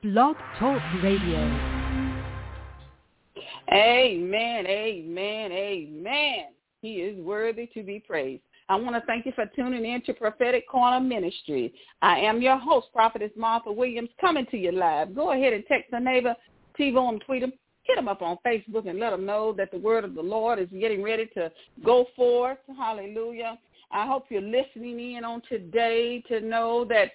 Blog Talk Radio. Amen, amen, amen. He is worthy to be praised. I want to thank you for tuning in to Prophetic Corner Ministry. I am your host, Prophetess Martha Williams, coming to you live. Go ahead and text a neighbor, TiVo, and tweet them. Hit them up on Facebook and let them know that the word of the Lord is getting ready to go forth. Hallelujah. I hope you're listening in on today to know that,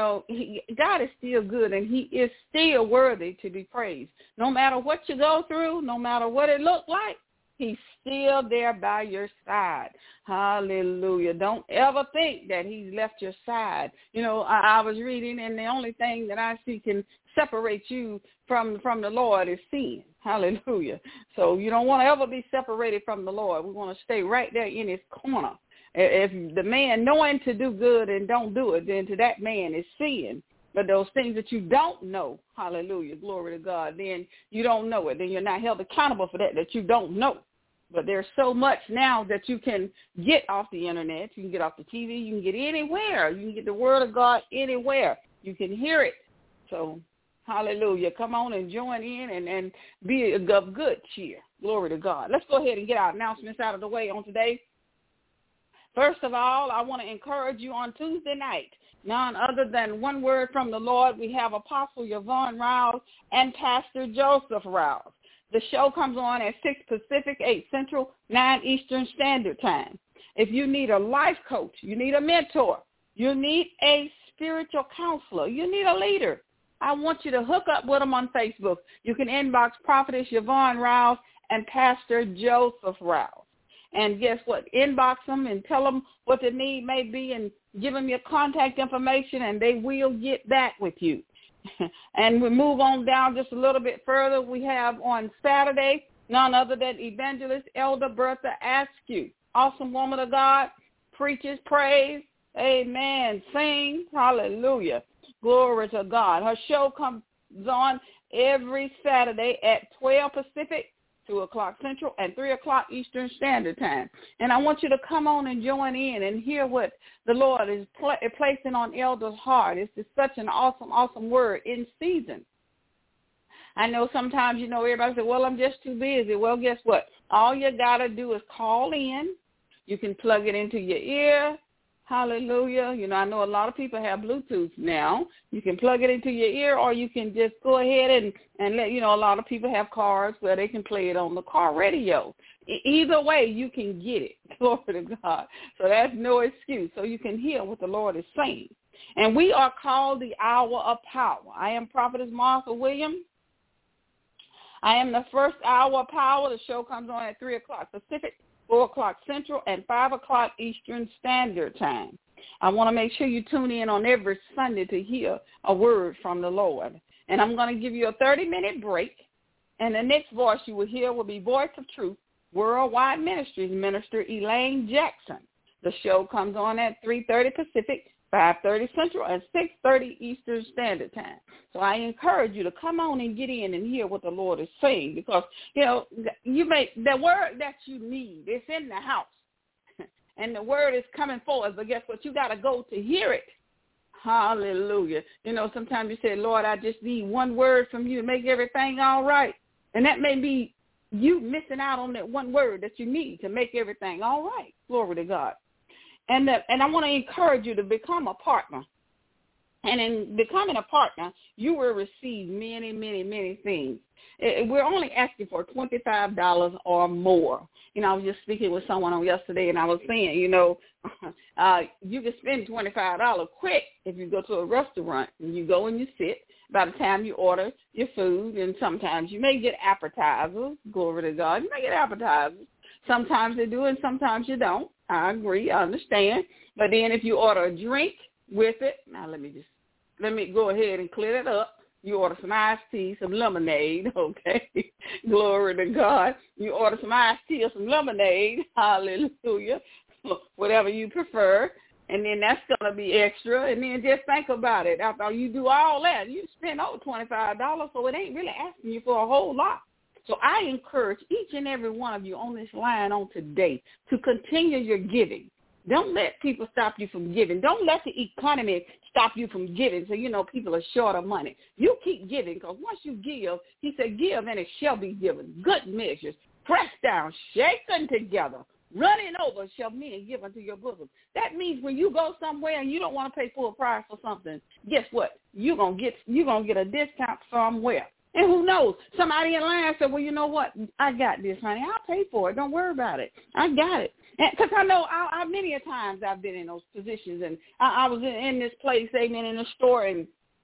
God is still good and he is still worthy to be praised. No matter what you go through, no matter what it looked like, he's still there by your side. Hallelujah. Don't ever think that he's left your side. I was reading, and the only thing that I see can separate you from the Lord is sin. Hallelujah. So you don't want to ever be separated from the Lord. We want to stay right there in his corner. If the man knowing to do good and don't do it, then to that man is sin. But those things that you don't know, hallelujah, glory to God, then you don't know it. Then you're not held accountable for that you don't know. But there's so much now that you can get off the internet. You can get off the TV. You can get anywhere. You can get the word of God anywhere. You can hear it. So, hallelujah. Come on and join in and be of good cheer. Glory to God. Let's go ahead and get our announcements out of the way on today. First of all, I want to encourage you on Tuesday night, none other than one word from the Lord. We have Apostle Yvonne Rouse and Pastor Joseph Rouse. The show comes on at 6 Pacific, 8 Central, 9 Eastern Standard Time. If you need a life coach, you need a mentor, you need a spiritual counselor, you need a leader, I want you to hook up with them on Facebook. You can inbox Prophetess Yvonne Rouse and Pastor Joseph Rouse. And guess what? Inbox them and tell them what the need may be and give them your contact information, and they will get back with you. And we move on down just a little bit further. We have on Saturday none other than Evangelist Elder Bertha Askew. Awesome woman of God, preaches, prays, amen, sings, hallelujah, glory to God. Her show comes on every Saturday at 12 Pacific, 2 o'clock Central, and 3 o'clock Eastern Standard Time. And I want you to come on and join in and hear what the Lord is placing on Elder's heart. It's just such an awesome, awesome word in season. I know sometimes, everybody says, well, I'm just too busy. Well, guess what? All you got to do is call in. You can plug it into your ear. Hallelujah. I know a lot of people have Bluetooth now. You can plug it into your ear, or you can just go ahead and let, a lot of people have cars where they can play it on the car radio. Either way, you can get it. Glory to God. So that's no excuse. So you can hear what the Lord is saying. And we are called the Hour of Power. I am Prophetess Martha Williams. I am the first Hour of Power. The show comes on at 3 o'clock Pacific, 4 o'clock Central, and 5 o'clock Eastern Standard Time. I want to make sure you tune in on every Sunday to hear a word from the Lord. And I'm going to give you a 30-minute break. And the next voice you will hear will be Voice of Truth, Worldwide Ministries, Minister Elaine Jackson. The show comes on at 3:30 Pacific, 5:30 Central, and 6:30 Eastern Standard Time. So I encourage you to come on and get in and hear what the Lord is saying, because, the word that you need is in the house. And the word is coming forward, but guess what? You got to go to hear it. Hallelujah. Sometimes you say, Lord, I just need one word from you to make everything all right. And that may be you missing out on that one word that you need to make everything all right. Glory to God. And I want to encourage you to become a partner. And in becoming a partner, you will receive many, many, many things. We're only asking for $25 or more. I was just speaking with someone on yesterday, and I was saying, you can spend $25 quick if you go to a restaurant and you go and you sit. By the time you order your food, and sometimes you may get appetizers. Glory to God. You may get appetizers. Sometimes they do, and sometimes you don't. I agree. I understand. But then if you order a drink with it, now let me go ahead and clear that up. You order some iced tea, some lemonade, okay? Glory to God. You order some iced tea or some lemonade, hallelujah, whatever you prefer, and then that's going to be extra. And then just think about it. After you do all that, you spend over $25, so it ain't really asking you for a whole lot. So I encourage each and every one of you on this line on today to continue your giving. Don't let people stop you from giving. Don't let the economy stop you from giving. So, people are short of money. You keep giving, because once you give, he said, give and it shall be given. Good measures, pressed down, shaken together, running over shall men give unto your bosom. That means when you go somewhere and you don't want to pay full price for something, guess what? You're gonna get a discount somewhere. And who knows? Somebody in line said, well, you know what? I got this, honey. I'll pay for it. Don't worry about it. I got it. Because I know many a times I've been in those positions, and I was in this place, amen, in the store, and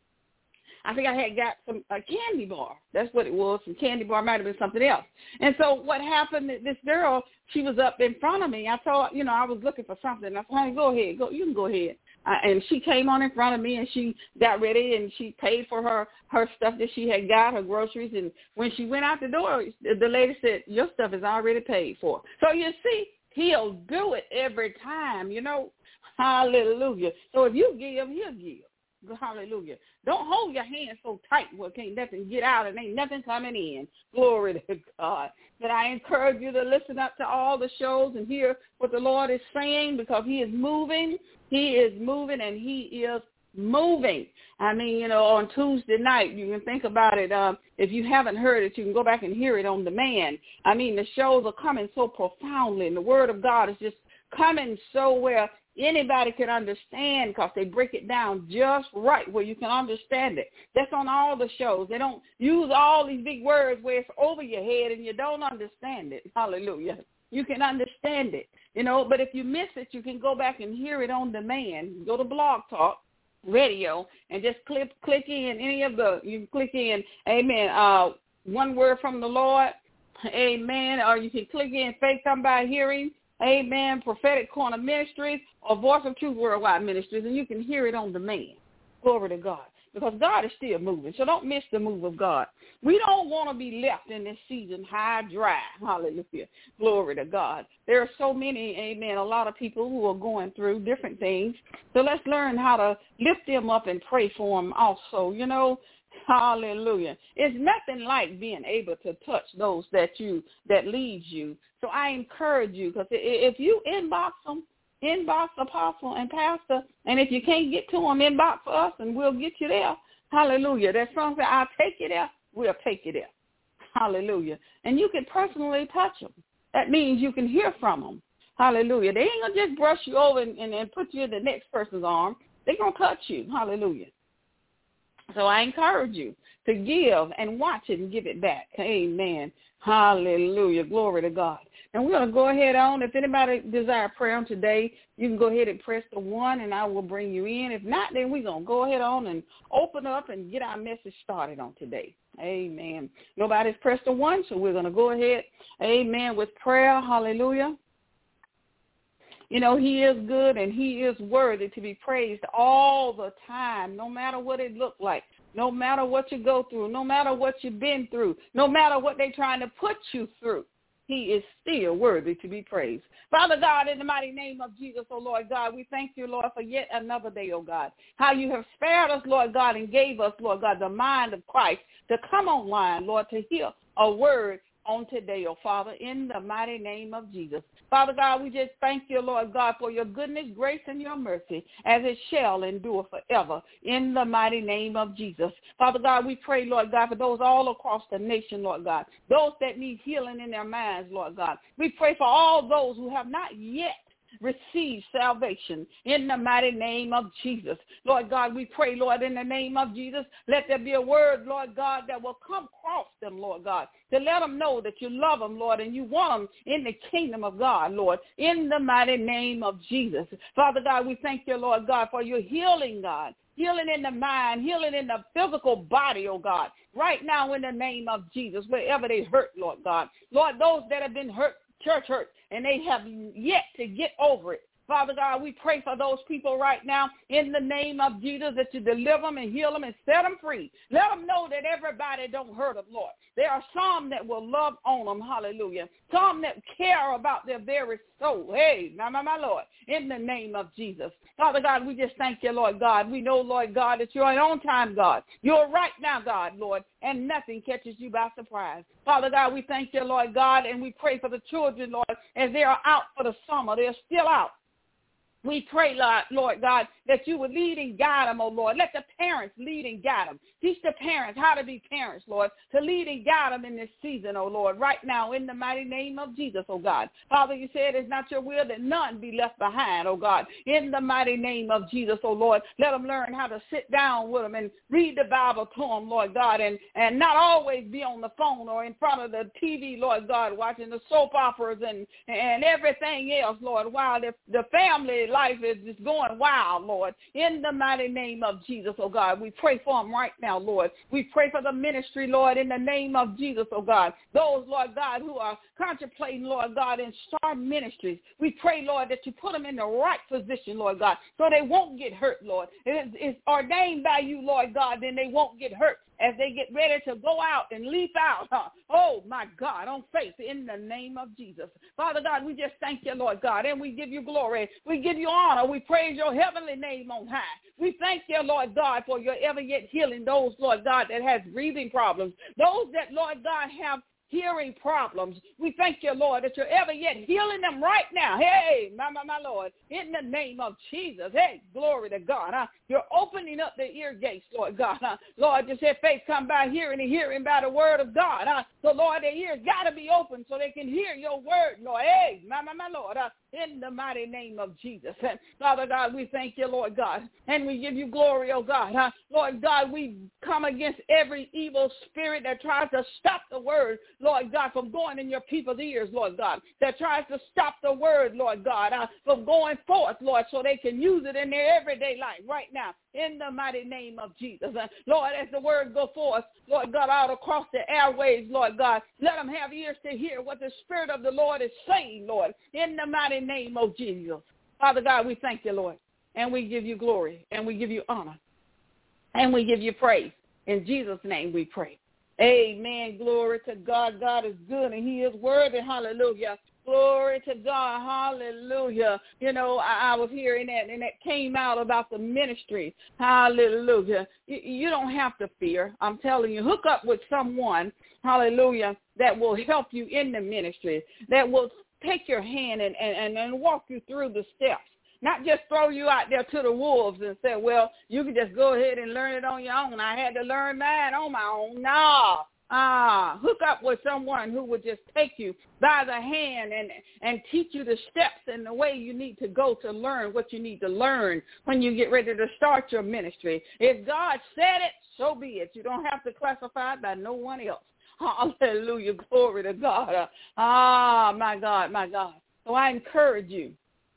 I think I had got a candy bar. That's what it was, some candy bar. Might have been something else. And so what happened, this girl, she was up in front of me. I told her, I was looking for something. I said, honey, go ahead. You can go ahead. And she came on in front of me, and she got ready, and she paid for her stuff that she had got, her groceries. And when she went out the door, the lady said, your stuff is already paid for. So you see, he'll do it every time, Hallelujah. So if you give, he'll give. Hallelujah. Don't hold your hand so tight where can't nothing get out and ain't nothing coming in. Glory to God. But I encourage you to listen up to all the shows and hear what the Lord is saying, because he is moving. He is moving, and he is moving. I mean, on Tuesday night, you can think about it. If you haven't heard it, you can go back and hear it on demand. I mean, the shows are coming so profoundly, and the word of God is just coming so where anybody can understand, because they break it down just right where you can understand it. That's on all the shows. They don't use all these big words where it's over your head and you don't understand it. Hallelujah. You can understand it, but if you miss it, you can go back and hear it on demand. Go to Blog Talk Radio and just click in you can click in, amen, one word from the Lord, amen, or you can click in Faith Come by Hearing, amen, Prophetic Corner Ministries, or Voice of Truth Worldwide Ministries, and you can hear it on demand. Glory to God. Because God is still moving. So don't miss the move of God. We don't want to be left in this season high, dry. Hallelujah. Glory to God. There are so many, amen, a lot of people who are going through different things. So let's learn how to lift them up and pray for them also. Hallelujah. It's nothing like being able to touch those that leads you. So I encourage you, because if you inbox them, inbox Apostle and Pastor, and if you can't get to them, inbox us, and we'll get you there. Hallelujah. That's something, I'll take you there, we'll take you there. Hallelujah. And you can personally touch them. That means you can hear from them. Hallelujah. They ain't going to just brush you over and put you in the next person's arm. They're going to touch you. Hallelujah. So I encourage you to give and watch it and give it back. Amen. Hallelujah. Glory to God. And we're going to go ahead on. If anybody desire prayer on today, you can go ahead and press the 1, and I will bring you in. If not, then we're going to go ahead on and open up and get our message started on today. Amen. Nobody's pressed the 1, so we're going to go ahead, amen, with prayer. Hallelujah. He is good, and he is worthy to be praised all the time, no matter what it looked like, no matter what you go through, no matter what you've been through, no matter what they're trying to put you through. He is still worthy to be praised. Father God, in the mighty name of Jesus, oh Lord God, we thank you, Lord, for yet another day, oh God. How you have spared us, Lord God, and gave us, Lord God, the mind of Christ to come online, Lord, to hear a word on today, oh Father, in the mighty name of Jesus. Father God, we just thank you, Lord God, for your goodness, grace, and your mercy, as it shall endure forever, in the mighty name of Jesus. Father God, we pray, Lord God, for those all across the nation, Lord God, those that need healing in their minds, Lord God. We pray for all those who have not yet receive salvation in the mighty name of Jesus. Lord God, we pray, Lord, in the name of Jesus, let there be a word, Lord God, that will come across them, Lord God, to let them know that you love them, Lord, and you want them in the kingdom of God, Lord, in the mighty name of Jesus. Father God, we thank you, Lord God, for your healing, God. Healing in the mind, healing in the physical body, oh God, right now in the name of Jesus, wherever they hurt, Lord God. Lord, those that have been hurt, church hurt, and they have yet to get over it. Father God, we pray for those people right now in the name of Jesus, that you deliver them and heal them and set them free. Let them know that everybody don't hurt them, Lord. There are some that will love on them, hallelujah. Some that care about their very soul. Hey, my Lord, in the name of Jesus. Father God, we just thank you, Lord God. We know, Lord God, that you're an on-time God. You're right now, God, Lord, and nothing catches you by surprise. Father God, we thank you, Lord God, and we pray for the children, Lord, as they are out for the summer. They're still out. We pray, Lord God, that you would lead and guide them, oh Lord. Let the parents lead and guide them. Teach the parents how to be parents, Lord, to lead and guide them in this season, oh Lord, right now in the mighty name of Jesus, oh God. Father, you said it's not your will that none be left behind, oh God, in the mighty name of Jesus, oh Lord. Let them learn how to sit down with them and read the Bible to them, Lord God, and not always be on the phone or in front of the TV, Lord God, watching the soap operas and everything else, Lord, while the family life is just going wild, Lord. In the mighty name of Jesus, oh God, we pray for them right now, Lord. We pray for the ministry, Lord, in the name of Jesus, oh God. Those, Lord God, who are contemplating, Lord God, in starting ministries, we pray, Lord, that you put them in the right position, Lord God, so they won't get hurt, Lord. It's ordained by you, Lord God, then they won't get hurt as they get ready to go out and leap out. Oh, my God, on faith in the name of Jesus. Father God, we just thank you, Lord God, and we give you glory. We give you honor. We praise your heavenly name on high. We thank you, Lord God, for your ever yet healing those, Lord God, that has breathing problems. Those that, Lord God, have hearing problems. We thank you, Lord, that you're ever yet healing them right now. Hey, my Lord, in the name of Jesus. Hey, glory to God. You're opening up the ear gates, Lord God. Lord, you said faith come by hearing and hearing by the word of God. So, Lord, their ears got to be open so they can hear your word, Lord. Hey, my Lord, in the mighty name of Jesus. Father God, we thank you, Lord God, and we give you glory, oh God. Lord God, we come against every evil spirit that tries to stop the word, Lord God, from going in your people's ears, Lord God, that tries to stop the word, Lord God, from going forth, Lord, so they can use it in their everyday life right now, in the mighty name of Jesus. Lord, as the word go forth, Lord God, out across the airways, Lord God, let them have ears to hear what the Spirit of the Lord is saying, Lord, in the mighty name of Jesus. Father God, we thank you, Lord, and we give you glory, and we give you honor, and we give you praise. In Jesus' name we pray. Amen. Glory to God. God is good, and he is worthy. Hallelujah. Glory to God. Hallelujah. You know, I was hearing that, and that came out about the ministry. Hallelujah. You don't have to fear. I'm telling you, hook up with someone, hallelujah, that will help you in the ministry, that will take your hand and walk you through the steps. Not just throw you out there to the wolves and say, well, you can just go ahead and learn it on your own. I had to learn mine on my own. No. Hook up with someone who would just take you by the hand and teach you the steps and the way you need to go to learn what you need to learn when you get ready to start your ministry. If God said it, so be it. You don't have to classify it by no one else. Hallelujah. Glory to God. My God, my God. So I encourage you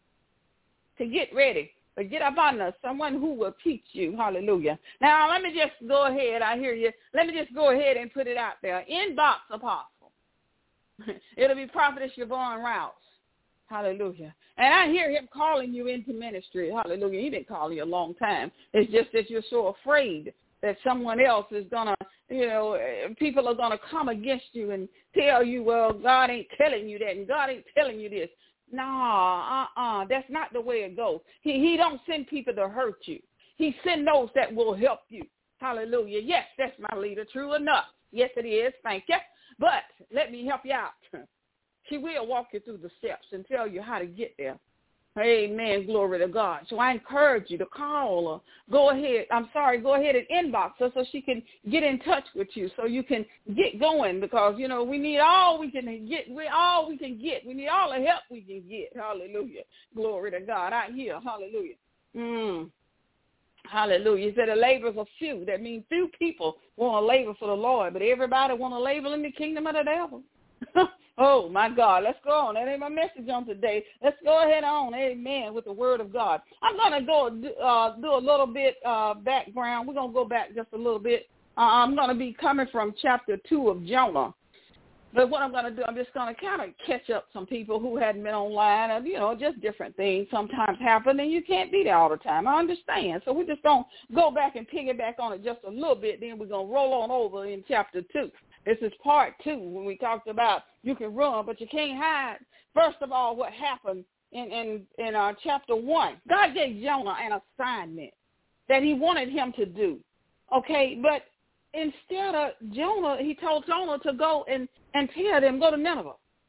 to get ready, but get up on someone who will teach you. Hallelujah. Now, let me just go ahead. I hear you. Let me just go ahead and put it out there. Inbox Apostle. It'll be Prophetess Yvonne Rouse. Hallelujah. And I hear him calling you into ministry. Hallelujah. He been calling you a long time. It's just that you're so afraid that someone else is going to, people are going to come against you and tell you, well, God ain't telling you that and God ain't telling you this. No, that's not the way it goes. He don't send people to hurt you. He send those that will help you. Hallelujah. Yes, that's my leader. True enough. Yes, it is. Thank you. But let me help you out. She will walk you through the steps and tell you how to get there. Amen. Glory to God. So I encourage you to call her. Go ahead and inbox her so she can get in touch with you so you can get going because, we need all we can get. We need all the help we can get. Hallelujah. Glory to God. Out here. Hallelujah. Hallelujah. He said the labors are few. That means few people want to labor for the Lord, but everybody want to labor in the kingdom of the devil. Oh, my God. Let's go on. That ain't my message on today. Let's go ahead on, amen, with the word of God. I'm going to go do a little bit background. We're going to go back just a little bit. I'm going to be coming from chapter 2 of Jonah. But what I'm going to do, I'm just going to kind of catch up some people who hadn't been online. And, just different things sometimes happen, and you can't be there all the time. I understand. So we're just going to go back and piggyback on it just a little bit. Then we're going to roll on over in chapter 2. This is part 2 when we talked about you can run, but you can't hide. First of all, what happened in chapter 1, God gave Jonah an assignment that he wanted him to do. Okay, but instead of Jonah, he told Jonah to go and tell them, go to Nineveh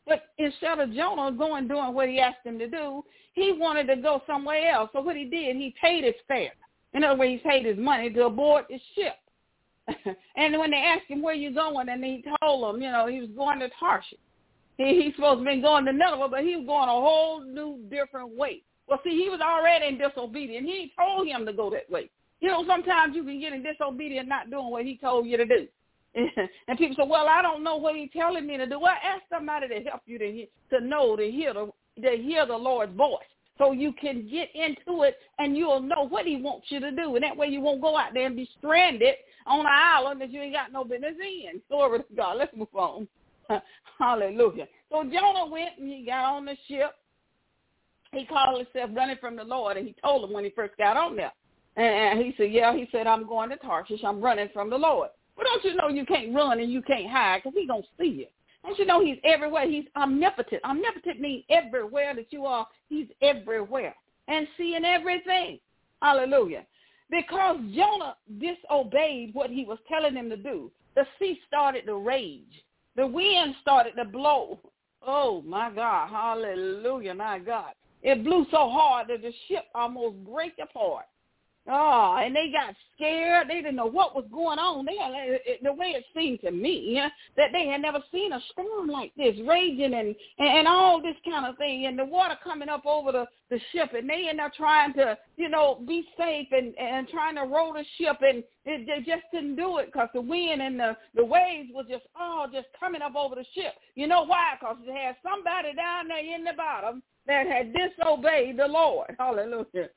But instead of Jonah doing what he asked him to do, he wanted to go somewhere else. So what he did, he paid his fare. In other words, he paid his money to board the ship. And when they asked him, where you going, and he told them, he was going to Tarshish. He's supposed to be going to Nineveh, but he was going a whole new different way. Well, see, he was already in disobedience. He told him to go that way. Sometimes you can get in disobedience not doing what he told you to do. And people say, well, I don't know what he's telling me to do. Well, ask somebody to help you to hear the Lord's voice, so you can get into it and you'll know what he wants you to do. And that way you won't go out there and be stranded on an island that you ain't got no business in. Glory to God. Let's move on. Hallelujah. So Jonah went and he got on the ship. He called himself running from the Lord, and he told him when he first got on there. And he said, he said, I'm going to Tarshish. I'm running from the Lord. Well, don't you know you can't run and you can't hide because he's going to see you. Don't you know he's everywhere? He's omnipotent. Omnipotent means everywhere that you are, he's everywhere and seeing everything. Hallelujah. Because Jonah disobeyed what he was telling him to do, the sea started to rage. The wind started to blow. Oh, my God. Hallelujah, my God. It blew so hard that the ship almost broke apart. Oh, and they got scared. They didn't know what was going on. The way it seemed to me, that they had never seen a storm like this, raging and all this kind of thing, and the water coming up over the ship, and they ended up trying to, be safe and trying to row the ship, and they just didn't do it because the wind and the waves was just coming up over the ship. You know why? Because it had somebody down there in the bottom that had disobeyed the Lord. Hallelujah.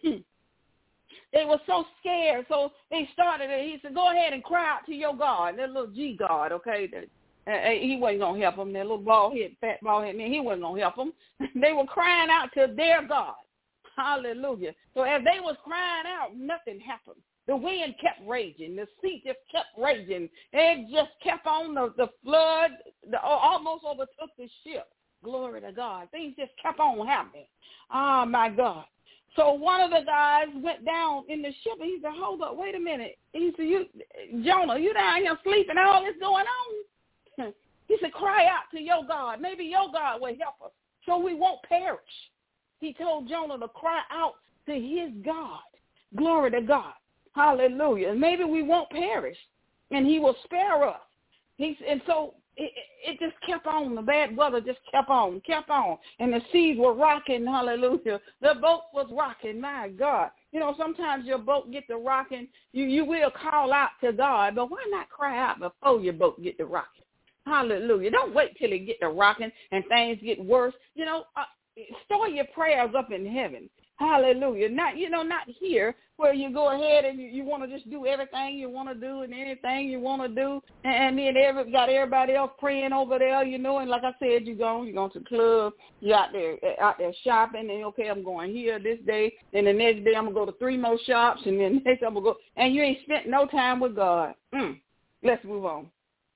They were so scared, so they started it. He said, go ahead and cry out to your God, that little G God, okay? He wasn't going to help them. That little fat bald head man, he wasn't going to help them. They were crying out to their God. Hallelujah. So as they was crying out, nothing happened. The wind kept raging. The sea just kept raging. It just kept on the flood, almost overtook the ship. Glory to God. Things just kept on happening. Oh, my God. So one of the guys went down in the ship, and he said, hold up, wait a minute. He said, Jonah, you down here sleeping, all this going on? He said, cry out to your God. Maybe your God will help us so we won't perish. He told Jonah to cry out to his God. Glory to God. Hallelujah. Maybe we won't perish, and he will spare us. And so it just kept on. The bad weather just kept on. And the seas were rocking, hallelujah. The boat was rocking, my God. Sometimes your boat get to rocking. You will call out to God, but why not cry out before your boat get to rocking? Hallelujah. Don't wait till it get to rocking and things get worse. Store your prayers up in heaven. Hallelujah. Not here where you go ahead and you want to just do everything you want to do and anything you want to do. And then got everybody else praying over there, and like I said, you're going to the club, you're out there shopping, and okay, I'm going here this day, and the next day I'm going to go to 3 more shops, and then next I'm going to go, and you ain't spent no time with God. Let's move on.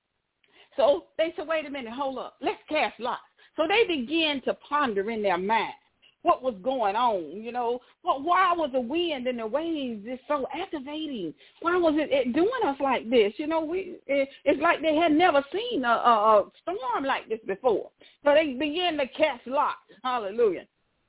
So they said, wait a minute, hold up, let's cast lots. So they began to ponder in their mind what was going on, why was the wind and the waves just so activating? Why was it doing us like this? It's like they had never seen a storm like this before. So they began to cast lots. Hallelujah.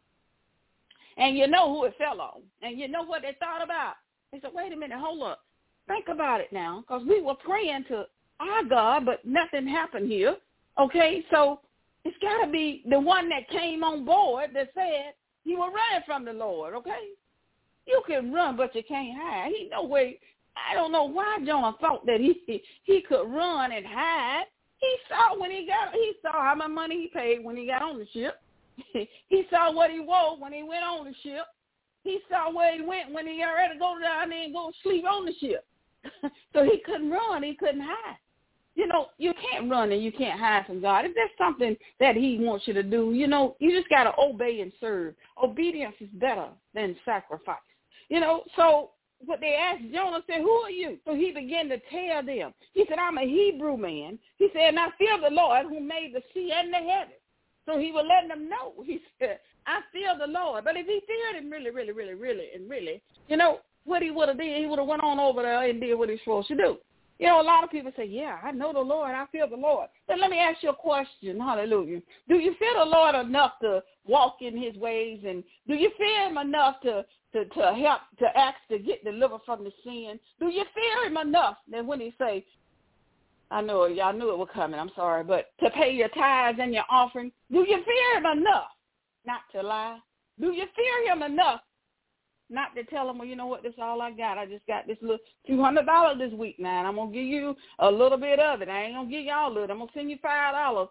And you know who it fell on. And you know what they thought about? They said, wait a minute, hold up. Think about it now, because we were praying to our God, but nothing happened here. Okay, so it's got to be the one that came on board that said you were running from the Lord, okay? You can run, but you can't hide. I don't know why Jonah thought that he could run and hide. He saw how much money he paid when he got on the ship. He saw what he wore when he went on the ship. He saw where he went when he got ready to go down there and go sleep on the ship. So he couldn't run. He couldn't hide. You can't run and you can't hide from God. If there's something that he wants you to do, you just got to obey and serve. Obedience is better than sacrifice. So what they asked Jonah said, who are you? So he began to tell them. He said, I'm a Hebrew man. He said, and I fear the Lord who made the sea and the heavens. So he was letting them know. He said, I fear the Lord. But if he feared him really, what he would have did, he would have went on over there and did what he's supposed to do. You know, a lot of people say, yeah, I know the Lord. I feel the Lord. But let me ask you a question. Hallelujah. Do you feel the Lord enough to walk in his ways? And do you fear him enough to help, to ask to get delivered from the sin? Do you fear him enough that when he say, I know y'all knew it was coming, I'm sorry, but to pay your tithes and your offering, do you fear him enough not to lie? Do you fear him enough not to tell him, well, you know what, this is all I got. I just got this little $200 this week now, and I'm going to give you a little bit of it. I ain't going to give you all of it. I'm going to send you $5.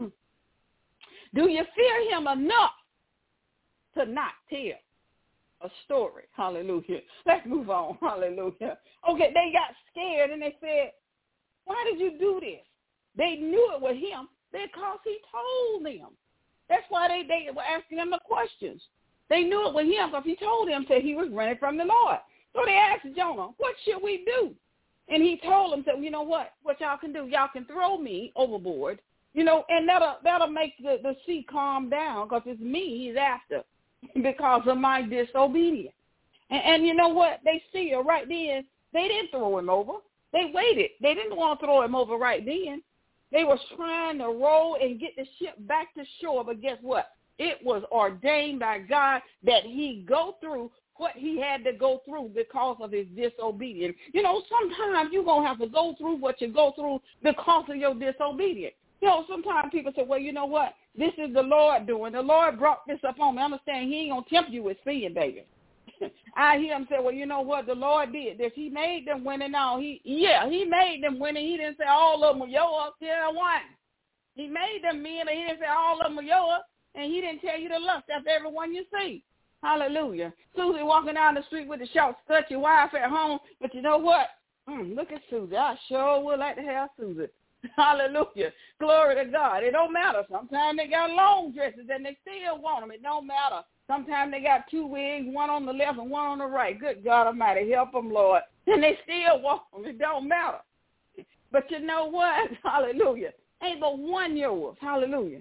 Do you fear him enough to not tell a story? Hallelujah. Let's move on. Hallelujah. Okay, they got scared, and they said, why did you do this? They knew it was him because he told them. That's why they were asking him the questions. They knew it was him because he told them that he was running from the Lord. So they asked Jonah, what should we do? And he told them, said, you know what y'all can do? Y'all can throw me overboard, you know, and that'll make the sea calm down because it's me he's after because of my disobedience. And you know what? They still, right then, they didn't throw him over. They waited. They didn't want to throw him over right then. They were trying to row and get the ship back to shore, but guess what? It was ordained by God that he go through what he had to go through because of his disobedience. You know, sometimes you're going to have to go through what you go through because of your disobedience. You know, sometimes people say, well, you know what? This is the Lord doing. The Lord brought this upon me. I understand he ain't going to tempt you with sin, baby. I hear him say, well, you know what? The Lord did this. He made them winning all. He made them winning. He didn't say all of them were yours. Yeah, one. He made them men, and he didn't say all of them were yours. And he didn't tell you to lust after everyone you see. Hallelujah. Susie walking down the street with the short skirt, your wife at home. But you know what? Look at Susie. I sure would like to have Susie. Hallelujah. Glory to God. It don't matter. Sometimes they got long dresses and they still want them. It don't matter. Sometimes they got two wigs, one on the left and one on the right. Good God Almighty, help them, Lord. And they still want them. It don't matter. But you know what? Hallelujah. Ain't but one yours. Hallelujah.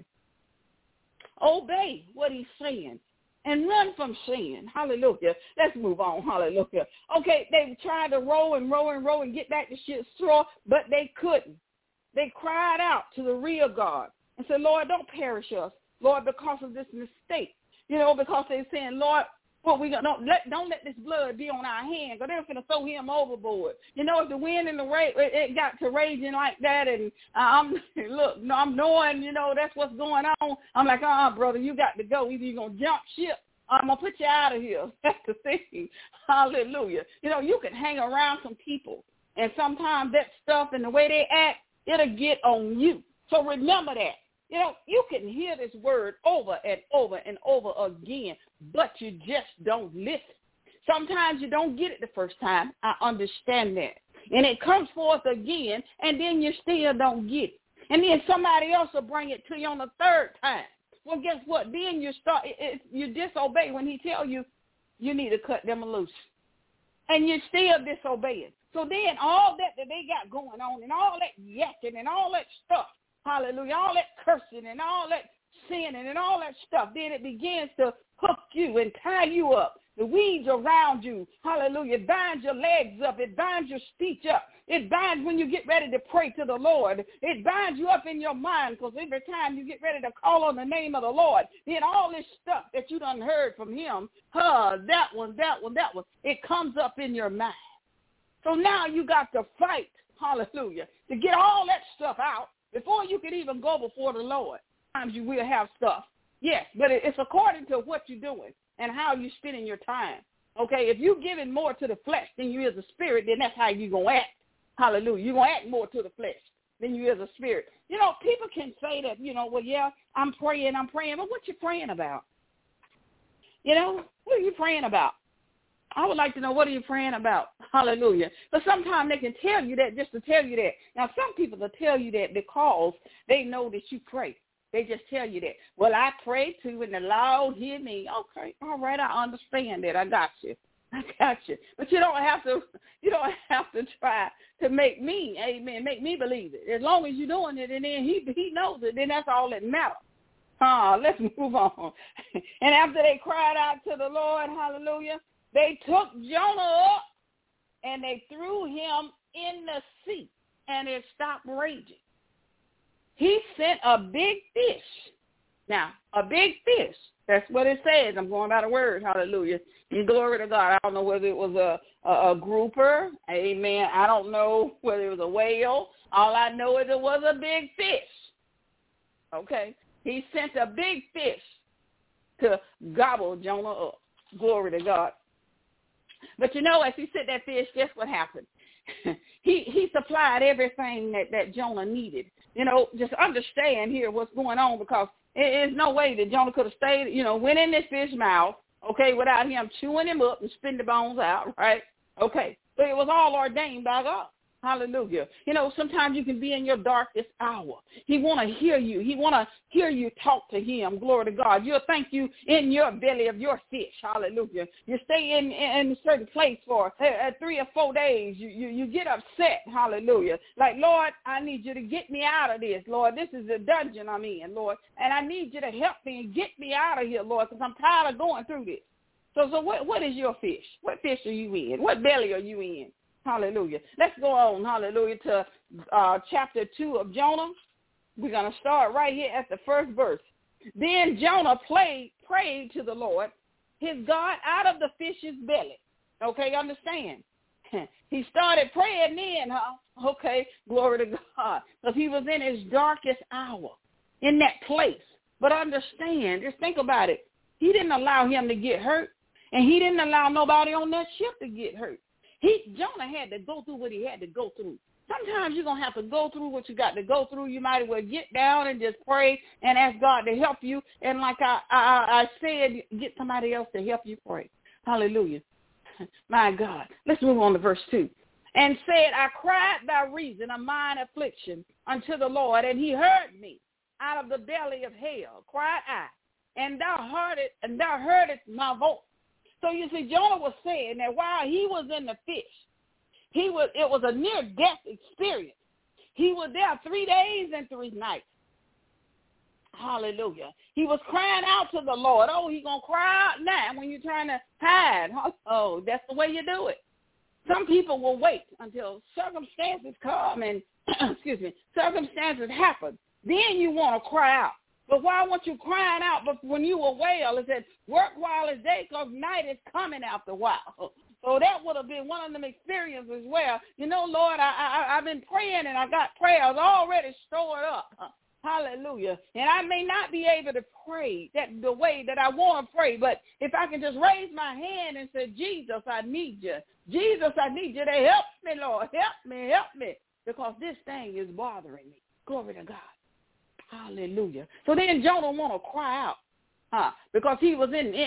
Obey what he's saying and run from sin. Hallelujah. Let's move on. Hallelujah. Okay, they tried to row and get back to ship's shore, but they couldn't. They cried out to the real God and said, Lord, don't perish us, Lord, because of this mistake. You know, because they're saying, Lord, what we don't let this blood be on our hands, or they're going to throw him overboard. You know, if the wind and the rain, it got to raging like that, and I'm knowing, you know, that's what's going on. I'm like, brother, you got to go. Either you're going to jump ship, or I'm going to put you out of here. That's the thing. Hallelujah. You know, you can hang around some people, and sometimes that stuff and the way they act, it'll get on you. So remember that. You know, you can hear this word over and over and over again, but you just don't listen. Sometimes you don't get it the first time. I understand that. And it comes forth again, and then you still don't get it. And then somebody else will bring it to you on the third time. Well, guess what? Then you disobey when he tells you you need to cut them loose. And you're still disobeying. So then all that they got going on and all that yakking and all that stuff, hallelujah, all that cursing and all that sinning and all that stuff, then it begins to hook you and tie you up. The weeds around you, hallelujah, it binds your legs up. It binds your speech up. It binds when you get ready to pray to the Lord. It binds you up in your mind because every time you get ready to call on the name of the Lord, then all this stuff that you done heard from him, that one, it comes up in your mind. So now you got to fight, hallelujah, to get all that stuff out before you can even go before the Lord. Sometimes you will have stuff. Yes, but it's according to what you're doing and how you're spending your time. Okay, if you're giving more to the flesh than you is the spirit, then that's how you're going to act. Hallelujah. You're going to act more to the flesh than you is the spirit. You know, people can say that, you know, well, yeah, I'm praying, but what you praying about? You know, what are you praying about? I would like to know, what are you praying about? Hallelujah. But sometimes they can tell you that just to tell you that. Now, some people will tell you that because they know that you pray. They just tell you that. Well, I pray too, and the Lord hear me. Okay, all right, I understand that. I got you. But you don't have to try to make me, amen, make me believe it. As long as you're doing it, and then he knows it, then that's all that matters. Let's move on. And after they cried out to the Lord, hallelujah, they took Jonah up and they threw him in the sea. and it stopped raging. He sent a big fish. Now, a big fish. That's what it says. I'm going by the word. Hallelujah. And glory to God. I don't know whether it was a grouper. Amen. I don't know whether it was a whale. All I know is it was a big fish. Okay. He sent a big fish to gobble Jonah up. Glory to God. But you know, as he sent that fish, guess what happened? he supplied everything that Jonah needed. You know, just understand here what's going on, because there's no way that Jonah could have stayed, went in this fish's mouth, okay, without him chewing him up and spitting the bones out, right? Okay. But it was all ordained by God. Hallelujah. Sometimes you can be in your darkest hour. He want to hear you. He want to hear you talk to him. Glory to God. You'll think you in your belly of your fish. Hallelujah. You stay in a certain place for 3 or 4 days. You get upset. Hallelujah. Like, Lord, I need you to get me out of this. Lord, this is the dungeon I'm in, Lord. And I need you to help me and get me out of here, Lord, because I'm tired of going through this. So what is your fish? What fish are you in? What belly are you in? Hallelujah. Let's go on, hallelujah, to chapter 2 of Jonah. We're going to start right here at the first verse. Then Jonah prayed to the Lord, his God, out of the fish's belly. Okay, understand? He started praying then, huh? Okay, glory to God. Because he was in his darkest hour, in that place. But understand, just think about it. He didn't allow him to get hurt, and he didn't allow nobody on that ship to get hurt. Jonah had to go through what he had to go through. Sometimes you're going to have to go through what you got to go through. You might as well get down and just pray and ask God to help you. And like I said, get somebody else to help you pray. Hallelujah. My God. Let's move on to verse 2. And said, I cried by reason of mine affliction unto the Lord, and he heard me out of the belly of hell, cried I, and thou heardest my voice. So you see, Jonah was saying that while he was in the fish, it was a near-death experience. He was there 3 days and 3 nights. Hallelujah. He was crying out to the Lord. Oh, he's going to cry out now when you're trying to hide. Oh, that's the way you do it. Some people will wait until circumstances come and, circumstances happen. Then you want to cry out. But why weren't you crying out? But when you were well, it said, work while it's day, because night is coming after a while. So that would have been one of them experiences as well. Lord, I've been praying, and I got prayers already stored up. Hallelujah. And I may not be able to pray the way that I want to pray, but if I can just raise my hand and say, Jesus, I need you. Jesus, I need you to help me, Lord. Help me, because this thing is bothering me. Glory to God. Hallelujah. So then Jonah want to cry out, because he was in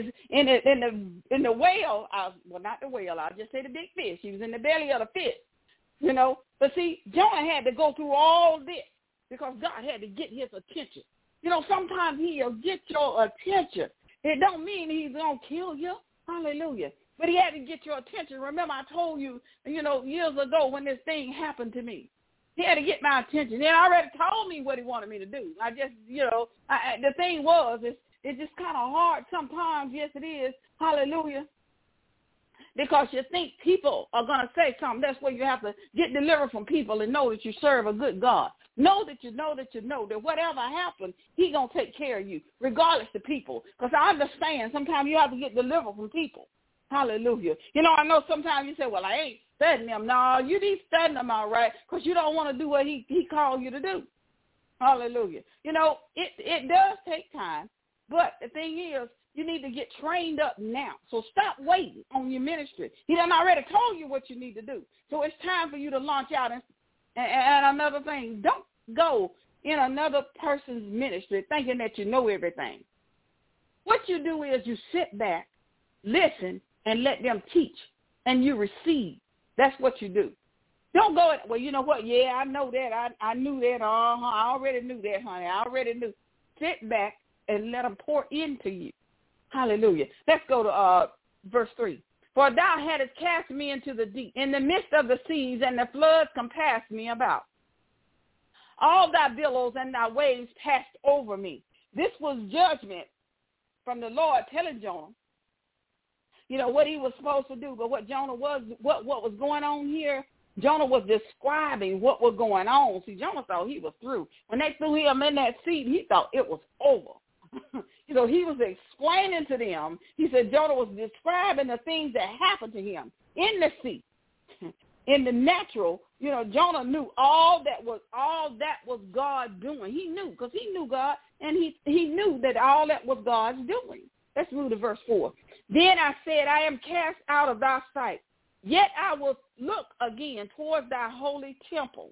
the whale. Well, not the whale. I'll just say the big fish. He was in the belly of the fish, But see, Jonah had to go through all this because God had to get his attention. Sometimes he'll get your attention. It don't mean he's going to kill you. Hallelujah. But he had to get your attention. Remember, I told you, years ago when this thing happened to me. He had to get my attention. He already told me what he wanted me to do. I just, the thing was, it's just kind of hard sometimes. Yes, it is. Hallelujah. Because you think people are going to say something. That's where you have to get delivered from people and know that you serve a good God. Know that that whatever happens, he's going to take care of you, regardless of people. Because I understand sometimes you have to get delivered from people. Hallelujah. I know sometimes you say, well, I ain't studying them. No, you need studying them all right, because you don't want to do what he called you to do. Hallelujah. It does take time, but the thing is, you need to get trained up now. So stop waiting on your ministry. He done already told you what you need to do. So it's time for you to launch out. And another thing, don't go in another person's ministry thinking that you know everything. What you do is you sit back, listen, and let them teach, and you receive. That's what you do. Don't go, well, you know what? Yeah, I know that. I knew that. I already knew that, honey. I already knew. Sit back and let them pour into you. Hallelujah. Let's go to verse 3. For thou hadst cast me into the deep, in the midst of the seas, and the floods compassed me about. All thy billows and thy waves passed over me. This was judgment from the Lord telling Jonah, what he was supposed to do. But what Jonah was, what was going on here, Jonah was describing what was going on. See, Jonah thought he was through. When they threw him in that seat, he thought it was over. So he was explaining to them. He said Jonah was describing the things that happened to him in the sea. In the natural, Jonah knew all that was God doing. He knew, because he knew God, and he knew that all that was God's doing. Let's move to verse 4. Then I said, I am cast out of thy sight, yet I will look again towards thy holy temple.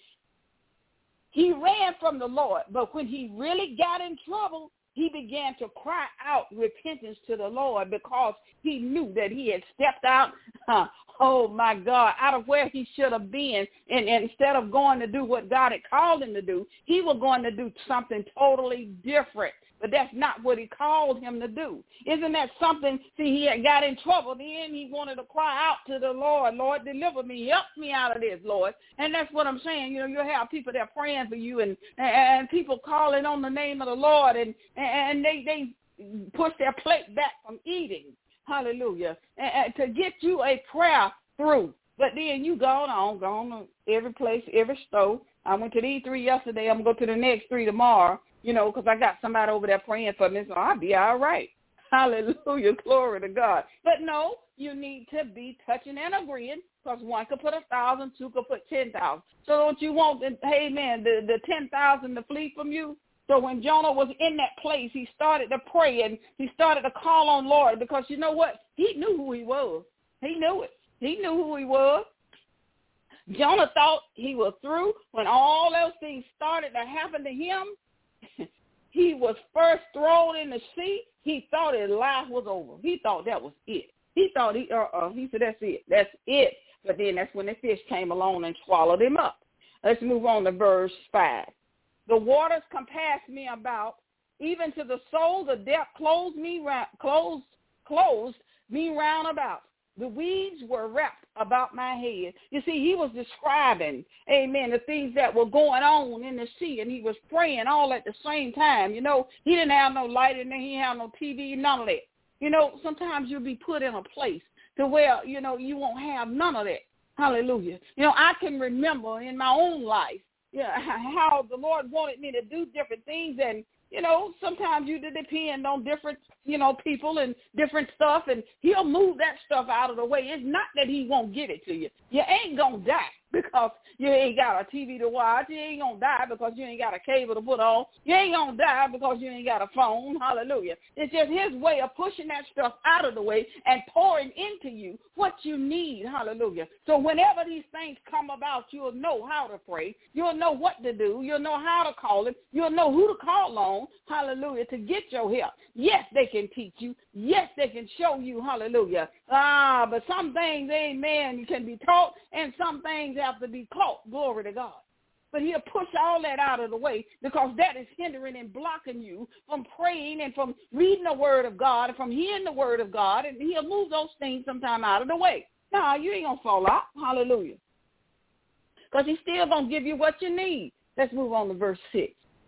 He ran from the Lord, but when he really got in trouble, he began to cry out repentance to the Lord, because he knew that he had stepped out, oh my God, out of where he should have been. And instead of going to do what God had called him to do, he was going to do something totally different. But that's not what he called him to do. Isn't that something? See, he had got in trouble. Then he wanted to cry out to the Lord, Lord, deliver me, help me out of this, Lord. And that's what I'm saying. You'll have people that are praying for you and people calling on the name of the Lord, and they push their plate back from eating. Hallelujah. And to get you a prayer through. But then you gone on every place, every store. I went to these 3 yesterday. I'm going to go to the next 3 tomorrow. Because I got somebody over there praying for me, so I'll be all right. Hallelujah, glory to God. But no, you need to be touching and agreeing, because one could put 1,000, two could put 10,000. So don't you want, the 10,000 to flee from you? So when Jonah was in that place, he started to pray and he started to call on Lord, because you know what? He knew who he was. He knew it. He knew who he was. Jonah thought he was through when all those things started to happen to him. He was first thrown in the sea. He thought his life was over. He thought that was it. He thought he said, that's it. That's it. But then that's when the fish came along and swallowed him up. Let's move on to verse 5. The waters compassed me about, even to the soul, the depth closed me round about. The weeds were wrapped about my head. You see, he was describing, amen, the things that were going on in the sea, and he was praying all at the same time. He didn't have no light in there. He didn't have no TV, none of that. Sometimes you'll be put in a place to where, you won't have none of that. Hallelujah. I can remember in my own life, how the Lord wanted me to do different things, and sometimes you depend on different, people and different stuff, and he'll move that stuff out of the way. It's not that he won't give it to you. You ain't going to die because you ain't got a TV to watch. You ain't going to die because you ain't got a cable to put on. You ain't going to die because you ain't got a phone. Hallelujah. It's just his way of pushing that stuff out of the way and pouring into you what you need. Hallelujah. So whenever these things come about, you'll know how to pray. You'll know what to do. You'll know how to call it. You'll know who to call on. Hallelujah. To get your help. Yes, they can teach you. Yes, they can show you. Hallelujah. But some things, amen, can be taught, and some things have to be caught. Glory to God. But he'll push all that out of the way, because that is hindering and blocking you from praying and from reading the word of God and from hearing the word of God, and he'll move those things sometime out of the way. No, you ain't going to fall out. Hallelujah. Because he's still going to give you what you need. Let's move on to verse 6.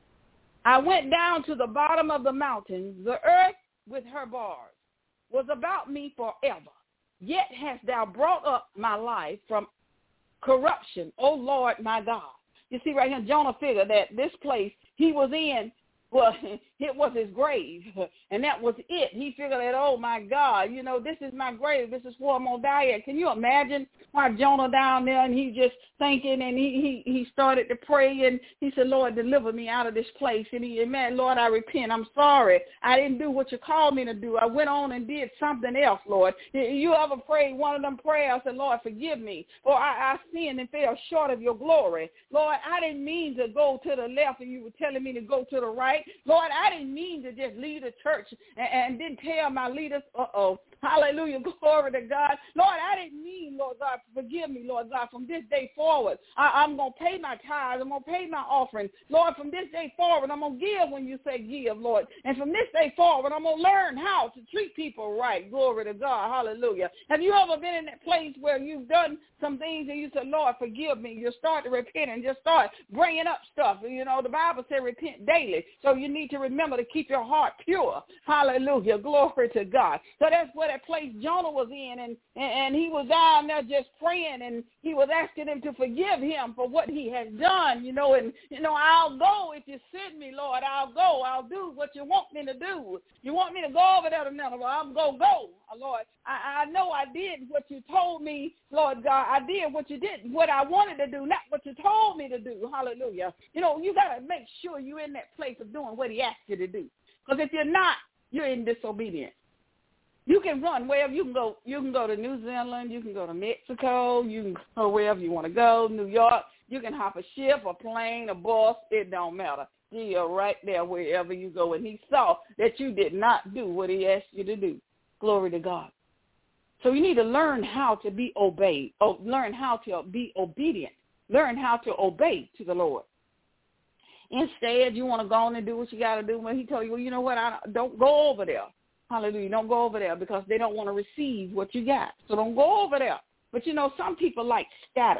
I went down to the bottom of the mountain. The earth with her bars was about me forever. Yet hast thou brought up my life from corruption, O Lord my God. You see right here, Jonah figured that this place he was in, well, it was his grave, and that was it. He figured that, oh, my God, this is my grave. This is where I'm going to die at. Can you imagine why Jonah down there, and he just thinking, and he started to pray, and he said, Lord, deliver me out of this place. And he, man, Lord, I repent. I'm sorry. I didn't do what you called me to do. I went on and did something else, Lord. You ever prayed one of them prayers and, Lord, forgive me, for I sinned and fell short of your glory. Lord, I didn't mean to go to the left, and you were telling me to go to the right. Lord, I didn't mean to just leave the church and didn't tell my leaders, hallelujah, glory to God. Lord, I didn't mean, Lord God, forgive me, Lord God, from this day forward. I'm going to pay my tithes. I'm going to pay my offering. Lord, from this day forward, I'm going to give when you say give, Lord. And from this day forward, I'm going to learn how to treat people right. Glory to God. Hallelujah. Have you ever been in that place where you've done some things and you said, Lord, forgive me? You start to repent and just start bringing up stuff. The Bible said repent daily. So you need to remember to keep your heart pure. Hallelujah. Glory to God. So that's what where that place Jonah was in, and he was down there just praying, and he was asking him to forgive him for what he had done, and, I'll go if you send me, Lord. I'll go. I'll do what you want me to do. You want me to go over there to Nineveh? I'm going to go, Lord. I know I did what you told me, Lord God. I did what I wanted to do, not what you told me to do. Hallelujah. You got to make sure you're in that place of doing what he asked you to do. Because if you're not, you're in disobedience. You can run wherever you can go. You can go to New Zealand. You can go to Mexico. You can go wherever you want to go, New York. You can hop a ship, a plane, a bus. It don't matter. You're right there wherever you go. And he saw that you did not do what he asked you to do. Glory to God. So you need to learn how to be obeyed. Learn how to be obedient. Learn how to obey to the Lord. Instead, you want to go on and do what you got to do. When he told you, well, you know what, don't go over there. Hallelujah. Don't go over there because they don't want to receive what you got. So don't go over there. But, some people like status,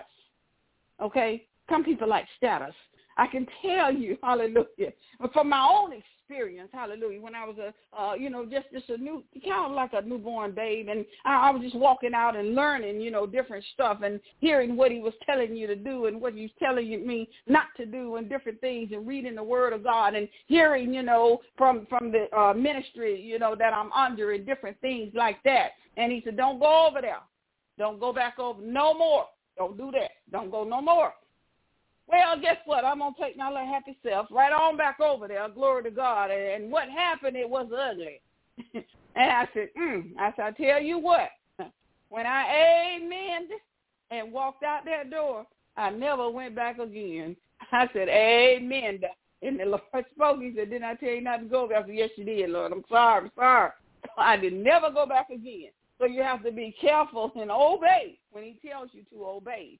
okay? Some people like status. I can tell you, hallelujah, from my own experience, hallelujah, when I was just a new, kind of like a newborn babe, and I was just walking out and learning, different stuff and hearing what he was telling you to do and what he was telling me not to do and different things and reading the word of God and hearing, from the ministry, that I'm under and different things like that. And he said, don't go over there. Don't go back over no more. Don't do that. Don't go no more. Well, guess what? I'm going to take my little happy self right on back over there. Glory to God. And what happened, it was ugly. And I said, I tell you what, when I amened and walked out that door, I never went back again. I said, amen. And the Lord spoke. He said, didn't I tell you not to go back? I said, yes, you did, Lord. I'm sorry. So I did never go back again. So you have to be careful and obey when he tells you to obey.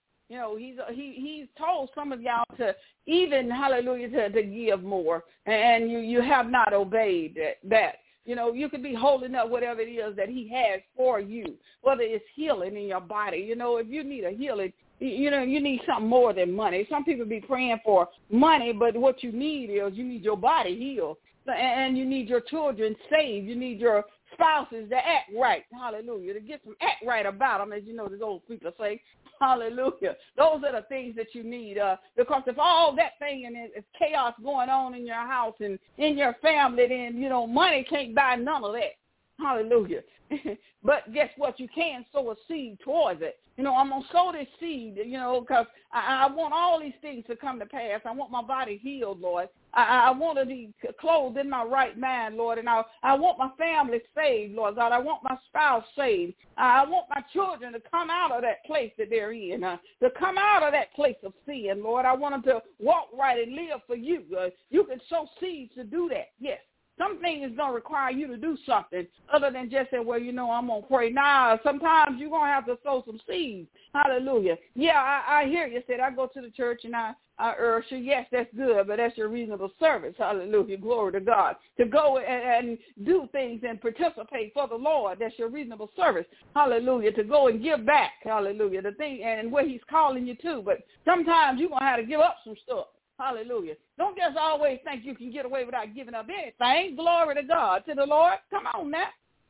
He's told some of y'all to even, hallelujah, to give more, and you have not obeyed that. You could be holding up whatever it is that he has for you, whether it's healing in your body. If you need a healing, you need something more than money. Some people be praying for money, but what you need is you need your body healed, and you need your children saved. You need your spouses to act right, hallelujah, to get some act right about them, as the old people say. Hallelujah. Those are the things that you need because if all that thing and it's chaos going on in your house and in your family, then, money can't buy none of that. Hallelujah. But guess what? You can sow a seed towards it. I'm going to sow this seed, because I want all these things to come to pass. I want my body healed, Lord. I want to be clothed in my right mind, Lord, and I want my family saved, Lord God. I want my spouse saved. I want my children to come out of that place that they're in, to come out of that place of sin, Lord. I want them to walk right and live for you. You can sow seeds to do that, yes. Something is going to require you to do something other than just say, well, I'm going to pray. Nah, sometimes you're going to have to sow some seeds. Hallelujah. Yeah, I hear you said I go to the church and I usher. Yes, that's good, but that's your reasonable service. Hallelujah. Glory to God. To go and do things and participate for the Lord, that's your reasonable service. Hallelujah. To go and give back. Hallelujah. The thing and where he's calling you to. But sometimes you're going to have to give up some stuff. Hallelujah. Don't just always think you can get away without giving up anything. Glory to God. To the Lord. Come on now.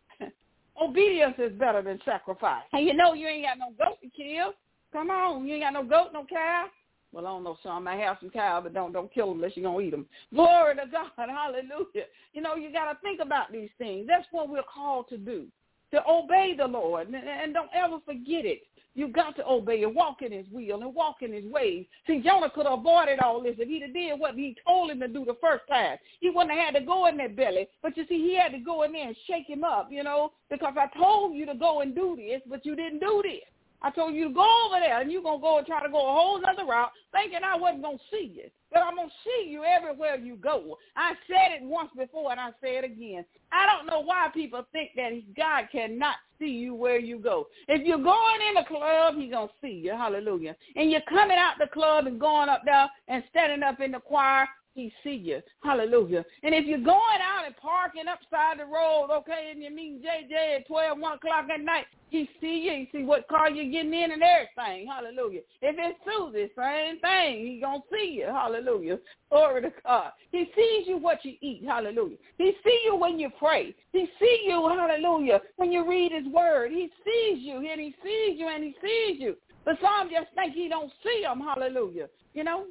Obedience is better than sacrifice. And you ain't got no goat to kill. Come on. You ain't got no goat, no cow. Well, I don't know, some might have some cow, but don't kill them unless you're going to eat them. Glory to God. Hallelujah. You got to think about these things. That's what we're called to do, to obey the Lord. And don't ever forget it. You got to obey and walk in his will and walk in his ways. See, Jonah could have avoided all this if he'd have did what he told him to do the first time. He wouldn't have had to go in that belly. But you see, he had to go in there and shake him up, because I told you to go and do this, but you didn't do this. I told you to go over there, and you're going to go and try to go a whole other route, thinking I wasn't going to see you. But I'm going to see you everywhere you go. I said it once before, and I say it again. I don't know why people think that God cannot see you where you go. If you're going in the club, he's going to see you. Hallelujah. And you're coming out the club and going up there and standing up in the choir, he see you. Hallelujah. And if you're going out and parking upside the road, okay, and you meet JJ at 1 o'clock at night, he see you. He see what car you're getting in and everything. Hallelujah. If it's Susie, same thing. He going to see you. Hallelujah. Glory to God. He sees you what you eat. Hallelujah. He see you when you pray. He see you, hallelujah, when you read his word. He sees you, and he sees you, and he sees you. But some just think he don't see them. Hallelujah. You know?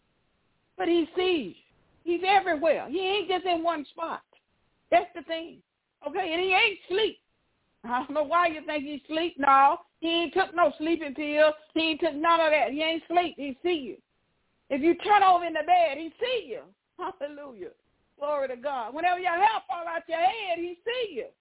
But he sees. He's everywhere. He ain't just in one spot. That's the thing. Okay? And he ain't sleep. I don't know why you think he's sleep. No, he ain't took no sleeping pills. He ain't took none of that. He ain't sleep. He see you. If you turn over in the bed, he see you. Hallelujah. Glory to God. Whenever your hair fall out your head, he see you.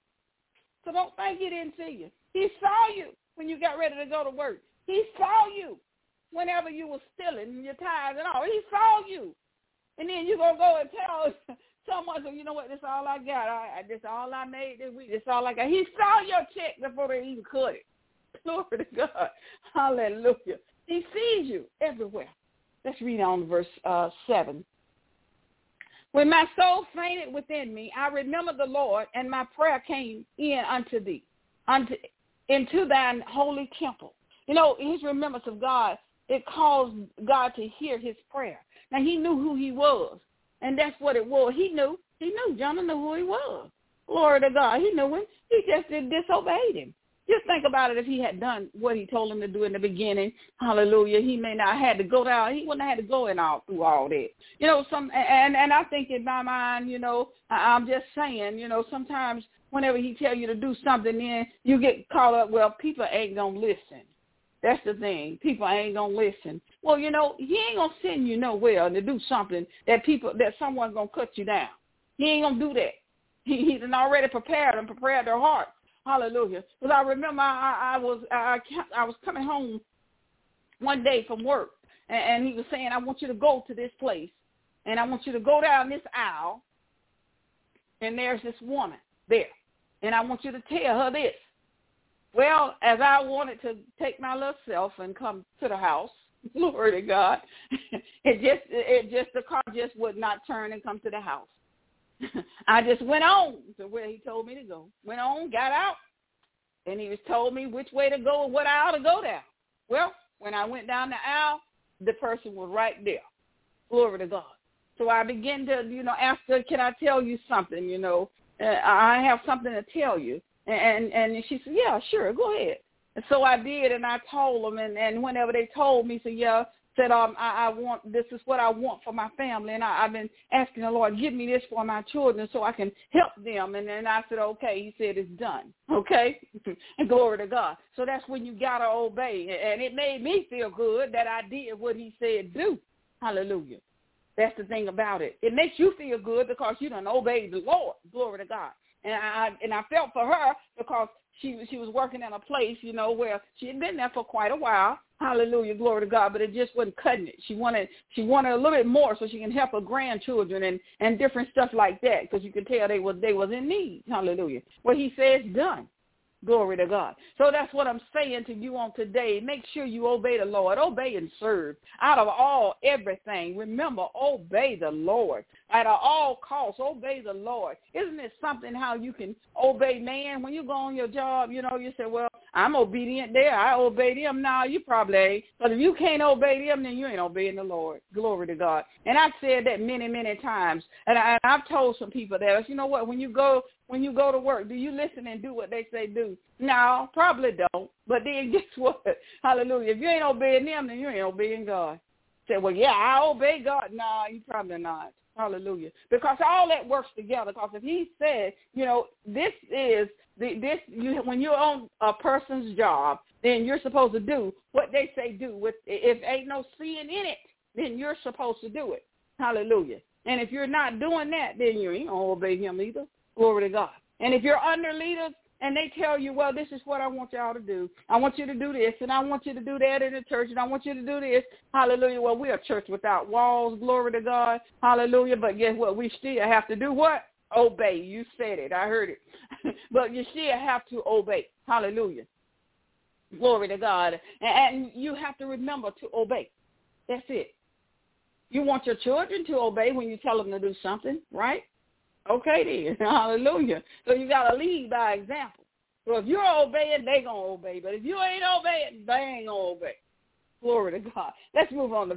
So don't think he didn't see you. He saw you when you got ready to go to work. He saw you whenever you were stealing your tithes and all. He saw you. And then you're going to go and tell someone, so you know what, this is all I got. This is all I made this week. This is all I got. He saw your check before they even cut it. Glory to God. Hallelujah. He sees you everywhere. Let's read on verse 7. When my soul fainted within me, I remembered the Lord, and my prayer came in unto thee, into thine holy temple. You know, his remembrance of God, it caused God to hear his prayer. Now, he knew who he was, and that's what it was. He knew. Jonah knew who he was. Glory to God. He knew him. He just disobeyed him. Just think about it. If he had done what he told him to do in the beginning, hallelujah, he may not have had to go down. He wouldn't have had to go through all that. You know, and I think in my mind, you know, I'm just saying, you know, sometimes whenever he tell you to do something, then you get caught up, well, people ain't going to listen. That's the thing. People ain't going to listen. Well, you know, he ain't going to send you nowhere to do something that someone's going to cut you down. He ain't going to do that. He's already prepared their heart. Hallelujah. Because I remember I was coming home one day from work, and he was saying, I want you to go to this place, and I want you to go down this aisle, and there's this woman there, and I want you to tell her this. Well, as I wanted to take my little self and come to the house, glory to God, the car just would not turn and come to the house. I just went on to where he told me to go. Went on, got out, and he was told me which way to go and what aisle to go down. Well, when I went down the aisle, the person was right there. Glory to God. So I began to, you know, ask her, can I tell you something, you know? I have something to tell you. And she said, yeah, sure, go ahead. And so I did, and I told them, and whenever they told me, said, this is what I want for my family, and I've been asking the Lord, give me this for my children so I can help them. And then I said, okay. He said, it's done. Okay? And glory to God. So that's when you got to obey. And it made me feel good that I did what he said do. Hallelujah. That's the thing about it. It makes you feel good because you done obeyed the Lord. Glory to God. And I felt for her because she was working in a place, you know, where she had been there for quite a while. Hallelujah, glory to God. But it just wasn't cutting it. She wanted a little bit more so she can help her grandchildren and different stuff like that, because you could tell they was in need. Hallelujah. What he says done. Glory to God. So that's what I'm saying to you on today. Make sure you obey the Lord. Obey and serve. Out of everything, remember, obey the Lord. At all costs, obey the Lord. Isn't it something how you can obey man? When you go on your job, you know, you say, well, I'm obedient there. I obey them. No, you probably ain't. But if you can't obey them, then you ain't obeying the Lord. Glory to God. And I've said that many, many times. And I've told some people that, you know what, when you go to work, do you listen and do what they say do? No, probably don't. But then guess what? Hallelujah. If you ain't obeying them, then you ain't obeying God. Say, well, yeah, I obey God. No, you probably not. Hallelujah. Because all that works together. Because if he said, you know, when you're on a person's job, then you're supposed to do what they say do. If ain't no sin in it, then you're supposed to do it. Hallelujah. And if you're not doing that, then you ain't going to obey him either. Glory to God. And if you're under leaders and they tell you, well, this is what I want y'all to do. I want you to do this, and I want you to do that in the church, and I want you to do this. Hallelujah. Well, we're a church without walls. Glory to God. Hallelujah. But guess what? We still have to do what? Obey. You said it. I heard it. But you still have to obey. Hallelujah. Glory to God. And you have to remember to obey. That's it. You want your children to obey when you tell them to do something, right? Okay then, hallelujah. So you got to lead by example. So if you're obeying, they going to obey. But if you ain't obeying, they ain't going to obey. Glory to God. Let's move on to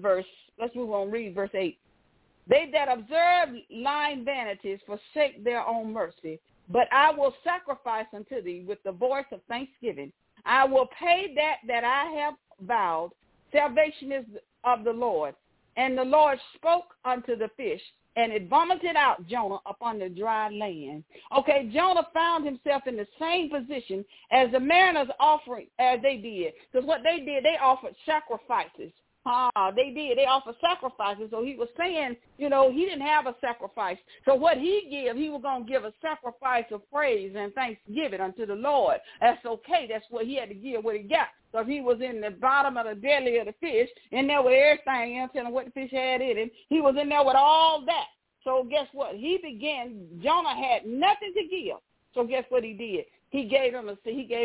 read verse 8. They that observe lying vanities forsake their own mercy, but I will sacrifice unto thee with the voice of thanksgiving. I will pay that I have vowed. Salvation is of the Lord. And the Lord spoke unto the fish, and it vomited out Jonah upon the dry land. Okay, Jonah found himself in the same position as the mariners offering, as they did. Because what they did, they offered sacrifices. They did. They offered sacrifices. So he was saying, he didn't have a sacrifice. So what he was going to give a sacrifice of praise and thanksgiving unto the Lord. That's okay. That's what he had to give, what he got. So if he was in the bottom of the belly of the fish, in there with everything, telling what the fish had in him, he was in there with all that. So guess what? Jonah had nothing to give. So guess what he did? He gave him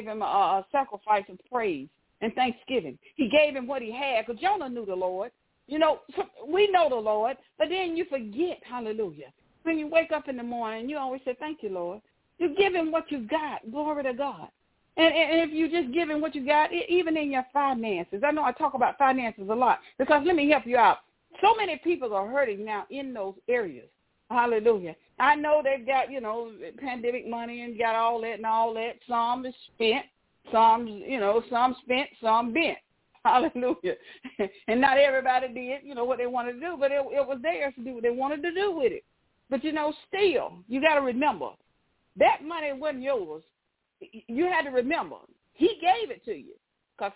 a sacrifice of praise and thanksgiving. He gave him what he had, because Jonah knew the Lord. We know the Lord, but then you forget, hallelujah. When you wake up in the morning, you always say, thank you, Lord. You give him what you got. Glory to God. And if you just give him what you got, even in your finances. I know I talk about finances a lot, because let me help you out. So many people are hurting now in those areas. Hallelujah. I know they've got, pandemic money and got all that and all that. Some is spent. Some spent, some bent. Hallelujah. And not everybody did, what they wanted to do, but it was theirs to do what they wanted to do with it. But, still, you got to remember, that money wasn't yours. You had to remember, he gave it to you. Because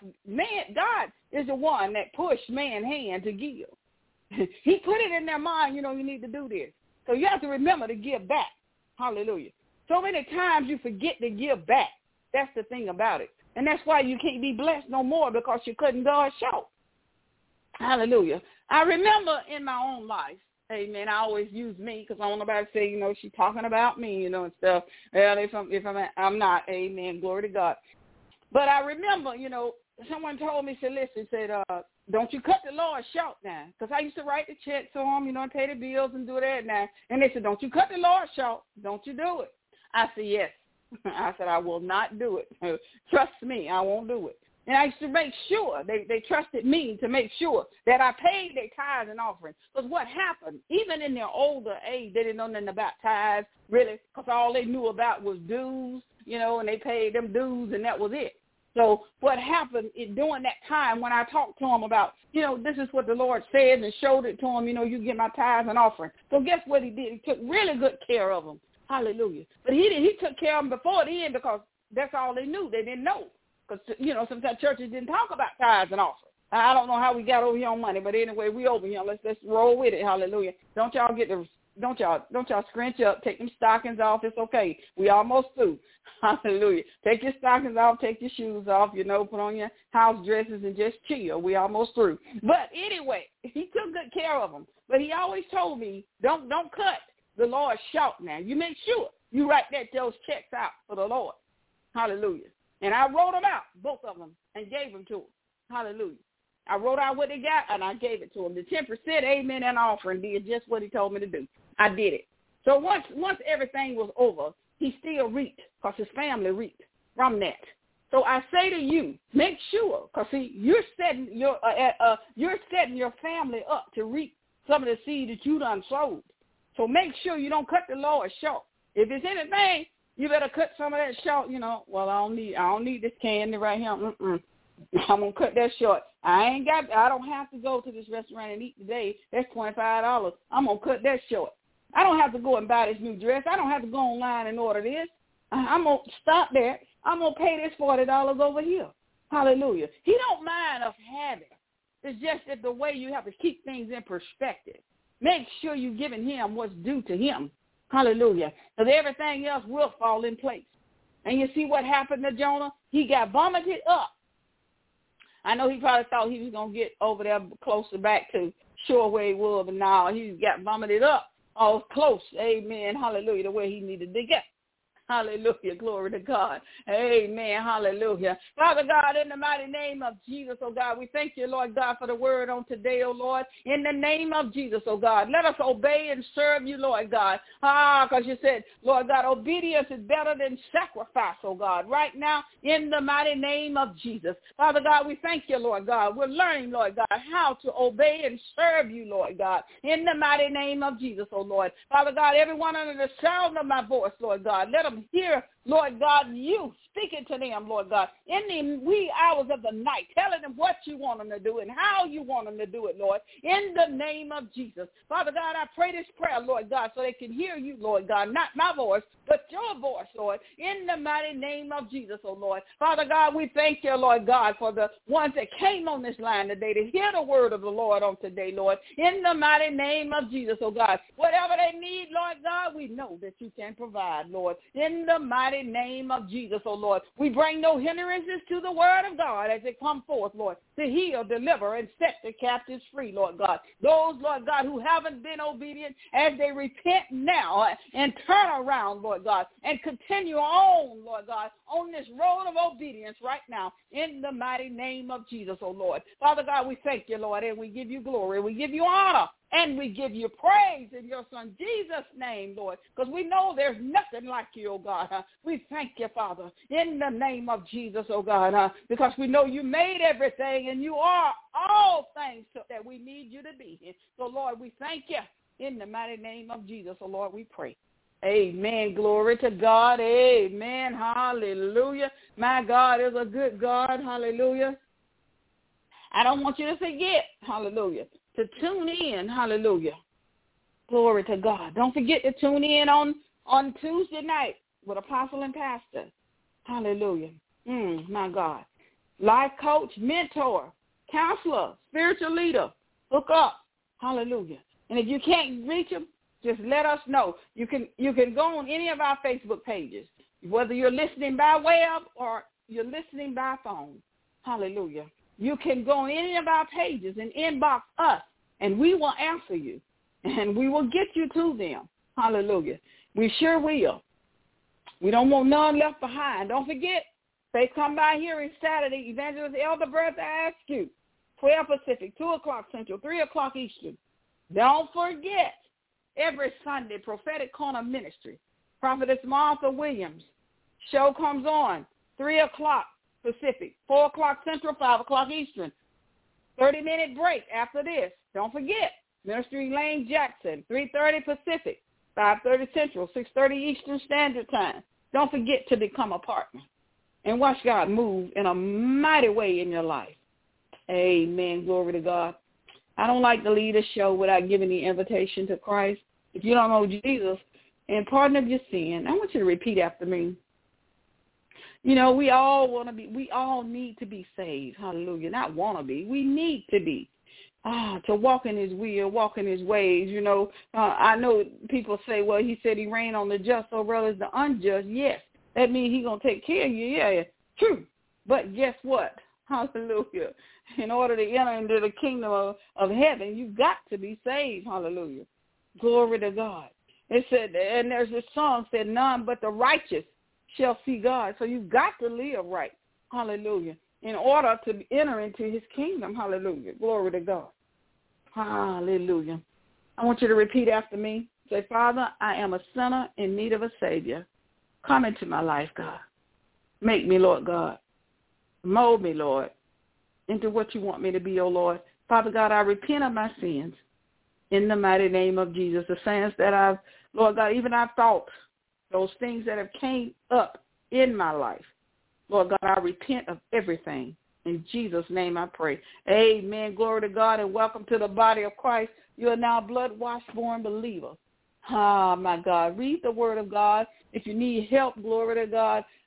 God is the one that pushed man's hand to give. He put it in their mind, you need to do this. So you have to remember to give back. Hallelujah. So many times you forget to give back. That's the thing about it. And that's why you can't be blessed no more, because you're cutting God short. Hallelujah. I remember in my own life, amen, I always use me, because I don't want nobody to say, she's talking about me, and stuff. Well, if I'm not, amen, glory to God. But I remember, someone told me, don't you cut the Lord short now. Because I used to write the checks to him, and pay the bills and do that now. And they said, don't you cut the Lord short. Don't you do it. I said, yes. I said, I will not do it. Trust me, I won't do it. And I used to make sure, they trusted me to make sure that I paid their tithes and offerings. Because what happened, even in their older age, they didn't know nothing about tithes, really, because all they knew about was dues, and they paid them dues, and that was it. So what happened during that time when I talked to them about, this is what the Lord said, and showed it to them, you get my tithes and offering. So guess what he did? He took really good care of them. Hallelujah. But he took care of them before then, because that's all they knew. They didn't know. Because, sometimes churches didn't talk about tithes and offerings. I don't know how we got over here on money, but anyway, we over here. Let's roll with it. Hallelujah. Don't y'all scrunch up, take them stockings off. It's okay. We almost through. Hallelujah. Take your stockings off, take your shoes off, put on your house dresses and just chill. We almost through. But anyway, he took good care of them. But he always told me, don't cut the Lord short now. You make sure you write those checks out for the Lord. Hallelujah. And I wrote them out, both of them, and gave them to him. Hallelujah. I wrote out what they got, and I gave it to him. The 10%, amen, and offering did just what he told me to do. I did it. So once everything was over, he still reaped, because his family reaped from that. So I say to you, make sure, because see, you're setting your family up to reap some of the seed that you done sowed. So make sure you don't cut the Lord short. If it's anything, you better cut some of that short. Well, I don't need this candy right here. I'm gonna cut that short. I don't have to go to this restaurant and eat today. That's $25. I'm gonna cut that short. I don't have to go and buy this new dress. I don't have to go online and order this. I'm gonna stop there. I'm gonna pay this $40 over here. Hallelujah. He don't mind us having. It's just that the way you have to keep things in perspective. Make sure you're giving him what's due to him. Hallelujah. Because everything else will fall in place. And you see what happened to Jonah? He got vomited up. I know he probably thought he was going to get over there closer back to shore where he was, but now he got vomited up all close. Amen. Hallelujah. The way he needed to get. Hallelujah. Glory to God. Amen. Hallelujah. Father God, in the mighty name of Jesus, oh God, we thank you, Lord God, for the word on today, oh Lord. In the name of Jesus, oh God, let us obey and serve you, Lord God. Because you said, Lord God, obedience is better than sacrifice, oh God. Right now, in the mighty name of Jesus. Father God, we thank you, Lord God. We're learning, Lord God, how to obey and serve you, Lord God. In the mighty name of Jesus, oh Lord. Father God, everyone under the sound of my voice, Lord God, let them hear, Lord God, you speaking to them, Lord God, in the wee hours of the night, telling them what you want them to do and how you want them to do it, Lord, in the name of Jesus. Father God, I pray this prayer, Lord God, so they can hear you, Lord God, not my voice, but your voice, Lord, in the mighty name of Jesus, oh Lord. Father God, we thank you, Lord God, for the ones that came on this line today to hear the word of the Lord on today, Lord, in the mighty name of Jesus, oh God. Whatever they need, Lord God, we know that you can provide, Lord, in the mighty name of Jesus, oh Lord. We bring no hindrances to the word of God as it come forth, Lord, to heal, deliver, and set the captives free, Lord God. Those, Lord God, who haven't been obedient, as they repent now and turn around, Lord God, and continue on, Lord God, on this road of obedience right now, in the mighty name of Jesus, oh Lord. Father God, we thank you, Lord, and we give you glory. We give you honor. And we give you praise in your son Jesus' name, Lord, because we know there's nothing like you, oh God. We thank you, Father, in the name of Jesus, oh God, because we know you made everything and you are all things that we need you to be. So, Lord, we thank you in the mighty name of Jesus, oh Lord, we pray. Amen. Glory to God. Amen. Hallelujah. My God is a good God. Hallelujah. I don't want you to forget, hallelujah, to tune in, hallelujah. Glory to God. Don't forget to tune in on Tuesday night with Apostle and Pastor. Hallelujah. My God. Life coach, mentor, counselor, spiritual leader. Hook up. Hallelujah. And if you can't reach them, just let us know. You can go on any of our Facebook pages, whether you're listening by web or you're listening by phone. Hallelujah. You can go on any of our pages and inbox us, and we will answer you, and we will get you to them. Hallelujah. We sure will. We don't want none left behind. Don't forget, Faith Come By Hearing Saturday, Evangelist Elder Bertha Askew, 12 Pacific, 2 o'clock Central, 3 o'clock Eastern. Don't forget, every Sunday, Prophetic Corner Ministry, Prophetess Martha Williams. Show comes on 3 o'clock Pacific, 4 o'clock Central, 5 o'clock Eastern. 30-minute break after this. Don't forget, Ministry Lane Jackson, 3:30 Pacific, 5:30 Central, 6:30 Eastern Standard Time. Don't forget to become a partner and watch God move in a mighty way in your life. Amen. Glory to God. I don't like to lead a show without giving the invitation to Christ. If you don't know Jesus and pardon of your sin, I want you to repeat after me. You know, we all need to be saved. Hallelujah. Not want to be. We need to be. To walk in his will, walk in his ways. You know, I know people say, well, he said he reigned on the just so well as the unjust. Yes. That means he's going to take care of you. Yeah, true. But guess what? Hallelujah. In order to enter into the kingdom of heaven, you've got to be saved. Hallelujah. Glory to God. It said, and there's this song said, none but the righteous shall see God. So you've got to live right. Hallelujah. In order to enter into his kingdom. Hallelujah. Glory to God. Hallelujah. I want you to repeat after me. Say, Father, I am a sinner in need of a Savior. Come into my life, God. Make me, Lord God. Mold me, Lord, into what you want me to be, oh Lord. Father God, I repent of my sins in the mighty name of Jesus. The sins that I've, Lord God, even I've thought, those things that have came up in my life. Lord God, I repent of everything. In Jesus' name I pray. Amen. Glory to God and welcome to the body of Christ. You are now a blood-washed, born believer. My God. Read the word of God. If you need help, glory to God,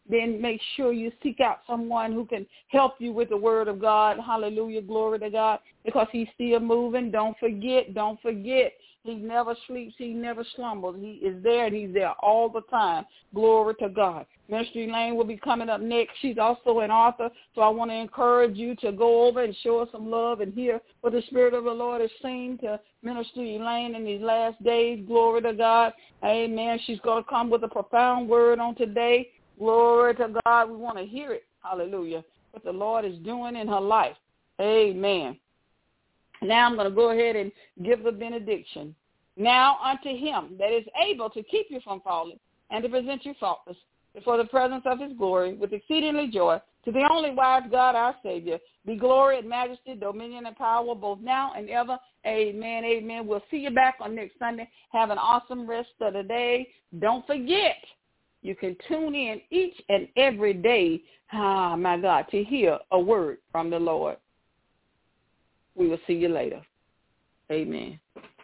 then make sure you seek out someone who can help you with the word of God. Hallelujah, glory to God, because he's still moving. Don't forget. He never sleeps. He never slumbers. He is there, and he's there all the time. Glory to God. Minister Elaine will be coming up next. She's also an author, so I want to encourage you to go over and show her some love and hear what the Spirit of the Lord is saying to Minister Elaine in these last days. Glory to God. Amen. She's going to come with a profound word on today. Glory to God. We want to hear it. Hallelujah. What the Lord is doing in her life. Amen. Now I'm going to go ahead and give the benediction. Now unto him that is able to keep you from falling and to present you faultless before the presence of his glory with exceedingly joy, to the only wise God, our Savior, be glory and majesty, dominion and power, both now and ever. Amen, amen. We'll see you back on next Sunday. Have an awesome rest of the day. Don't forget, you can tune in each and every day, my God, to hear a word from the Lord. We will see you later. Amen.